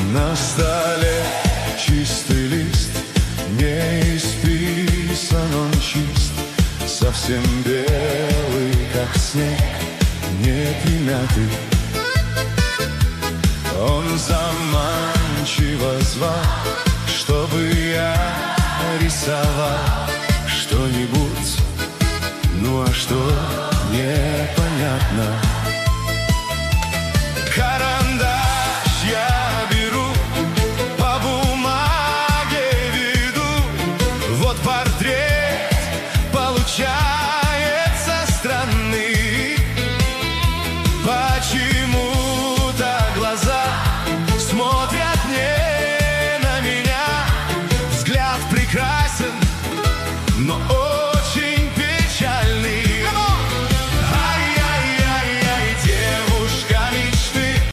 На столе чистый лист, не исписан он чист, совсем белый, как снег, не примятый. Он заманчиво звал, чтобы я рисовал что-нибудь, ну а что непонятно.